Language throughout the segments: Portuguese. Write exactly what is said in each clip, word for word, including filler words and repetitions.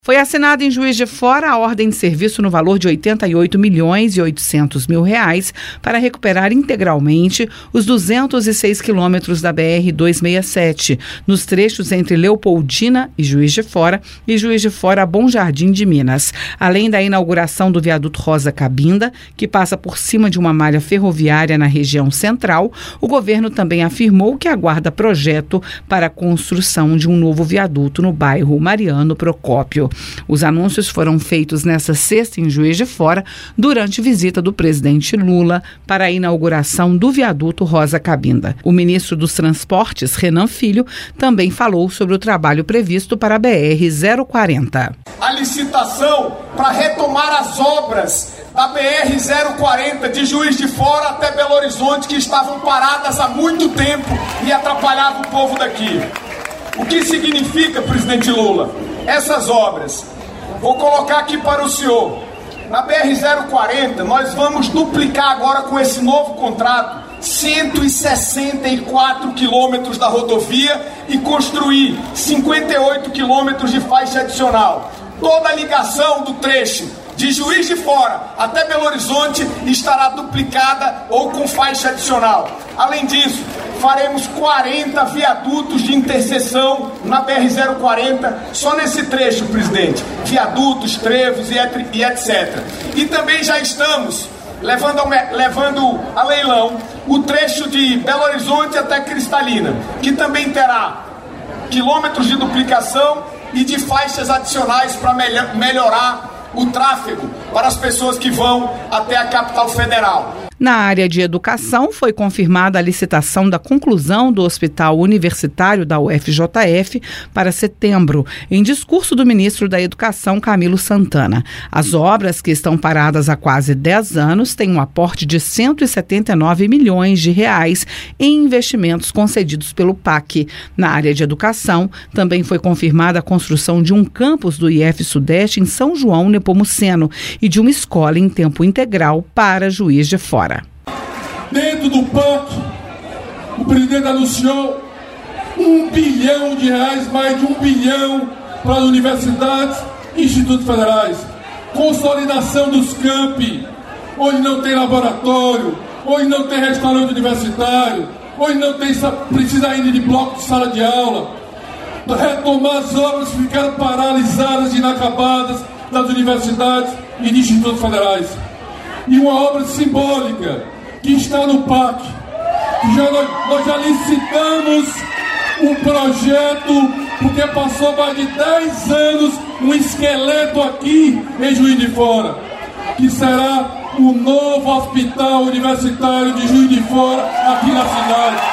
Foi assinada em Juiz de Fora a ordem de serviço no valor de oitenta e oito milhões e oitocentos mil reais para recuperar integralmente os duzentos e seis quilômetros da B R duzentos e sessenta e sete, nos trechos entre Leopoldina e Juiz de Fora e Juiz de Fora a Bom Jardim de Minas, além da inauguração do viaduto Rosa Cabinda, que passa por cima de uma malha ferroviária na região central. O governo também afirmou que aguarda projeto para a construção de um novo viaduto no bairro Mariano Procópio. Os anúncios foram feitos nesta sexta em Juiz de Fora, durante visita do presidente Lula para a inauguração do viaduto Rosa Cabinda. O ministro dos Transportes, Renan Filho, também falou sobre o trabalho previsto para a B R zero quarenta. A licitação para retomar as obras da B R zero quarenta de Juiz de Fora até Belo Horizonte, que estavam paradas há muito tempo e atrapalhavam o povo daqui. O que significa, presidente Lula, essas obras? Vou colocar aqui para o senhor. Na B R zero quarenta, nós vamos duplicar agora com esse novo contrato cento e sessenta e quatro quilômetros da rodovia e construir cinquenta e oito quilômetros de faixa adicional. Toda a ligação do trecho de Juiz de Fora até Belo Horizonte estará duplicada ou com faixa adicional. Além disso, faremos quarenta viadutos de interseção na B R zero quarenta, só nesse trecho, presidente. Viadutos, trevos e etcétera. E também já estamos levando a, levando a leilão o trecho de Belo Horizonte até Cristalina, que também terá quilômetros de duplicação e de faixas adicionais para melhor, melhorar o tráfego para as pessoas que vão até a capital federal. Na área de educação, foi confirmada a licitação da conclusão do Hospital Universitário da U F J F para setembro, em discurso do ministro da Educação, Camilo Santana. As obras, que estão paradas há quase dez anos, têm um aporte de cento e setenta e nove milhões de reais em investimentos concedidos pelo P A C. Na área de educação, também foi confirmada a construção de um campus do I F Sudeste em São João Nepomuceno e de uma escola em tempo integral para Juiz de Fora. Dentro do P A C, o presidente anunciou um bilhão de reais, mais de um bilhão para as universidades e institutos federais. Consolidação dos campi, onde não tem laboratório, onde não tem restaurante universitário, onde não tem, precisa ainda de bloco de sala de aula. Retomar as obras que ficaram paralisadas e inacabadas das universidades e de institutos federais. E uma obra simbólica que está no P A C, que já, nós, nós já licitamos um projeto, porque passou mais de dez anos um esqueleto aqui em Juiz de Fora, que será o novo hospital universitário de Juiz de Fora aqui na cidade.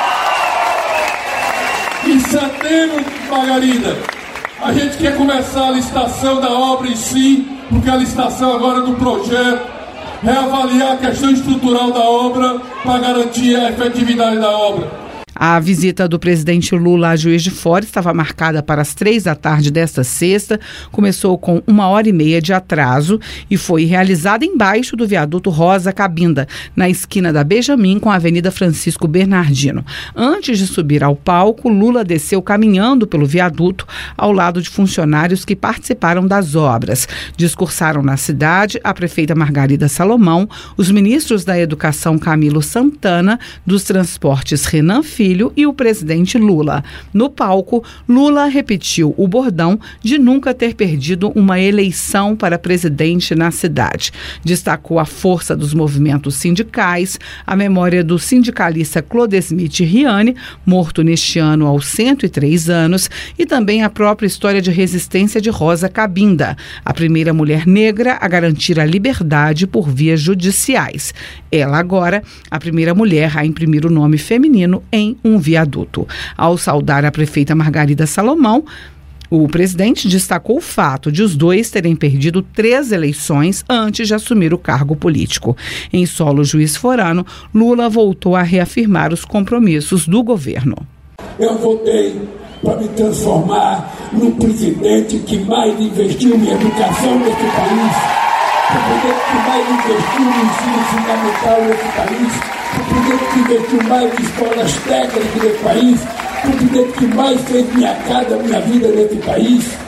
Em setembro, Margarida, a gente quer começar a licitação da obra em si, porque a licitação agora do projeto, reavaliar a questão estrutural da obra para garantir a efetividade da obra. A visita do presidente Lula a Juiz de Fora estava marcada para as três da tarde desta sexta, começou com uma hora e meia de atraso e foi realizada embaixo do viaduto Rosa Cabinda, na esquina da Benjamin com a Avenida Francisco Bernardino. Antes de subir ao palco, Lula desceu caminhando pelo viaduto ao lado de funcionários que participaram das obras. Discursaram na cidade a prefeita Margarida Salomão, os ministros da Educação Camilo Santana, dos Transportes Renan Filho e o presidente Lula. No palco, Lula repetiu o bordão de nunca ter perdido uma eleição para presidente na cidade. Destacou a força dos movimentos sindicais, a memória do sindicalista Clodesmith Riani, morto neste ano aos cento e três anos, e também a própria história de resistência de Rosa Cabinda, a primeira mulher negra a garantir a liberdade por vias judiciais. Ela agora, a primeira mulher a imprimir o nome feminino em um viaduto. Ao saudar a prefeita Margarida Salomão, o presidente destacou o fato de os dois terem perdido três eleições antes de assumir o cargo político. Em solo juiz-forano, Lula voltou a reafirmar os compromissos do governo. Eu votei para me transformar no presidente que mais investiu em educação nesse país, o presidente que mais investiu no ensino fundamental nesse país, o presidente que investiu mais em escolas técnicas nesse país, o presidente que mais fez minha casa, minha vida nesse país.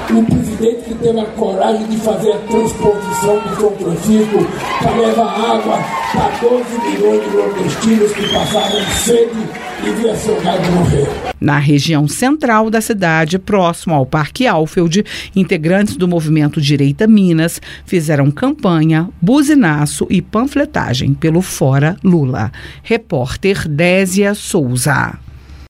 Um presidente que teve a coragem de fazer a transposição de São Francisco para levar água para doze milhões de nordestinos que passavam sede e via seu gado morrer. Na região central da cidade, próximo ao Parque Alfeld, integrantes do movimento Direita Minas fizeram campanha, buzinaço e panfletagem pelo Fora Lula. Repórter Désia Souza.